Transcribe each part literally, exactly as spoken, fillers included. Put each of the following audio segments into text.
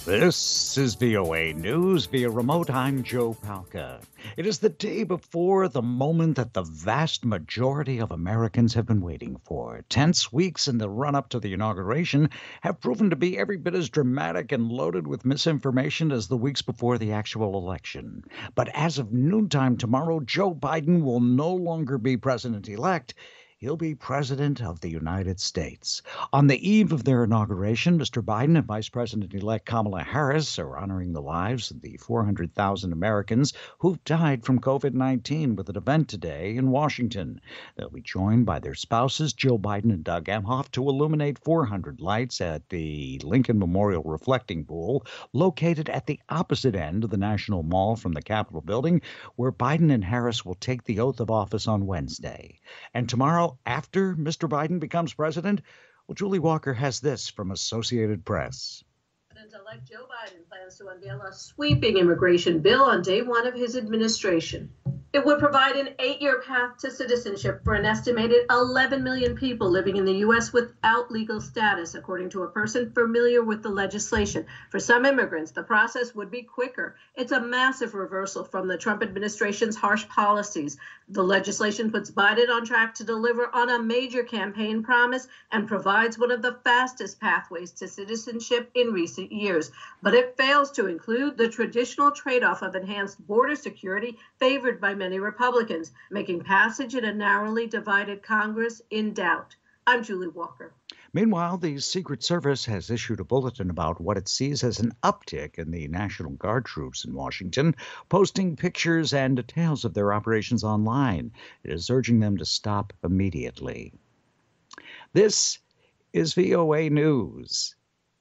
This is V O A News via remote. I'm Joe Palca. It is the day before the moment that the vast majority of Americans have been waiting for. Tense weeks in the run-up to the inauguration have proven to be every bit as dramatic and loaded with misinformation as the weeks before the actual election. But as of noontime tomorrow, Joe Biden will no longer be president-elect. He'll be President of the United States. On the eve of their inauguration, Mister Biden and Vice President-elect Kamala Harris are honoring the lives of the four hundred thousand Americans who've died from COVID nineteen with an event today in Washington. They'll be joined by their spouses, Jill Biden and Doug Emhoff, to illuminate four hundred lights at the Lincoln Memorial Reflecting Pool, located at the opposite end of the National Mall from the Capitol building, where Biden and Harris will take the oath of office on Wednesday. And tomorrow, after Mister Biden becomes president, well, Julie Walker has this from Associated Press. President-elect Joe Biden plans to unveil a sweeping immigration bill on day one of his administration. It would provide an eight-year path to citizenship for an estimated eleven million people living in the U S without legal status, according to a person familiar with the legislation. For some immigrants, the process would be quicker. It's a massive reversal from the Trump administration's harsh policies. The legislation puts Biden on track to deliver on a major campaign promise and provides one of the fastest pathways to citizenship in recent years. But it fails to include the traditional trade-off of enhanced border security favored by many Republicans, making passage in a narrowly divided Congress in doubt. I'm Julie Walker. Meanwhile, the Secret Service has issued a bulletin about what it sees as an uptick in the National Guard troops in Washington, posting pictures and details of their operations online. It is urging them to stop immediately. This is V O A News.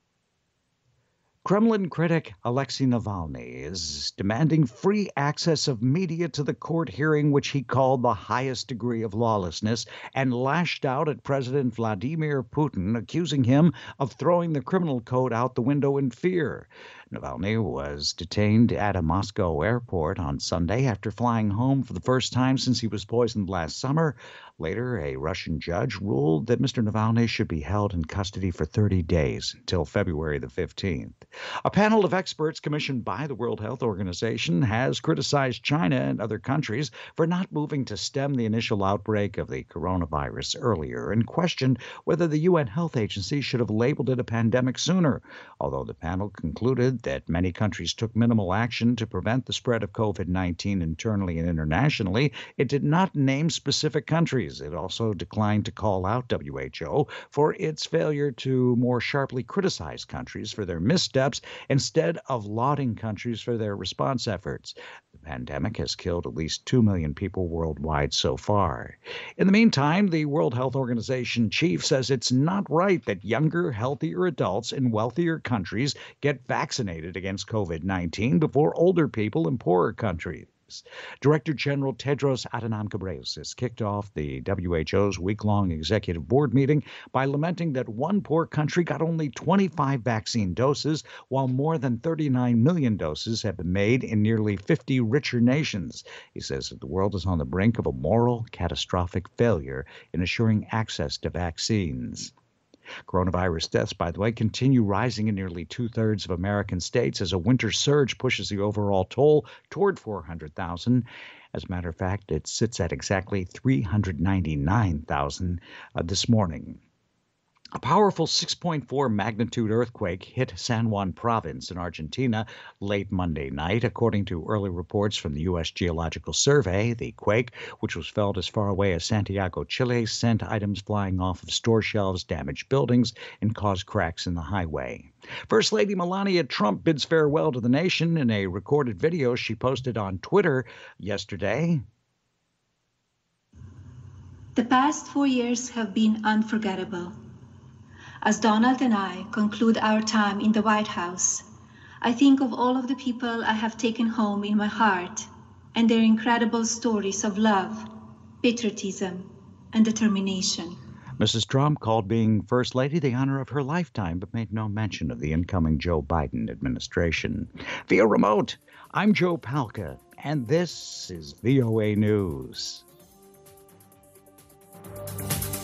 Kremlin critic Alexei Navalny is demanding free access of media to the court hearing, which he called the highest degree of lawlessness, and lashed out at President Vladimir Putin, accusing him of throwing the criminal code out the window in fear. Navalny was detained at a Moscow airport on Sunday after flying home for the first time since he was poisoned last summer. Later, a Russian judge ruled that Mister Navalny should be held in custody for thirty days until February the fifteenth. A panel of experts commissioned by the World Health Organization has criticized China and other countries for not moving to stem the initial outbreak of the coronavirus earlier and questioned whether the U N Health Agency should have labeled it a pandemic sooner. Although the panel concluded that many countries took minimal action to prevent the spread of COVID nineteen internally and internationally, it did not name specific countries. It also declined to call out W H O for its failure to more sharply criticize countries for their missteps instead of lauding countries for their response efforts. The pandemic has killed at least two million people worldwide so far. In the meantime, the World Health Organization chief says it's not right that younger, healthier adults in wealthier countries get vaccinated against COVID nineteen before older people in poorer countries. Director General Tedros Adhanom Ghebreyesus kicked off the W H O's week-long executive board meeting by lamenting that one poor country got only twenty-five vaccine doses, while more than thirty-nine million doses have been made in nearly fifty richer nations. He says that the world is on the brink of a moral, catastrophic failure in assuring access to vaccines. Coronavirus deaths, by the way, continue rising in nearly two-thirds of American states as a winter surge pushes the overall toll toward four hundred thousand. As a matter of fact, it sits at exactly three hundred ninety-nine thousand uh, this morning. A powerful six point four magnitude earthquake hit San Juan province in Argentina late Monday night. According to early reports from the U S Geological Survey, the quake, which was felt as far away as Santiago, Chile, sent items flying off of store shelves, damaged buildings, and caused cracks in the highway. First Lady Melania Trump bids farewell to the nation in a recorded video she posted on Twitter yesterday. The past four years have been unforgettable. As Donald and I conclude our time in the White House, I think of all of the people I have taken home in my heart and their incredible stories of love, patriotism, and determination. Missus Trump called being First Lady the honor of her lifetime, but made no mention of the incoming Joe Biden administration. Via remote, I'm Joe Palca, and this is V O A News.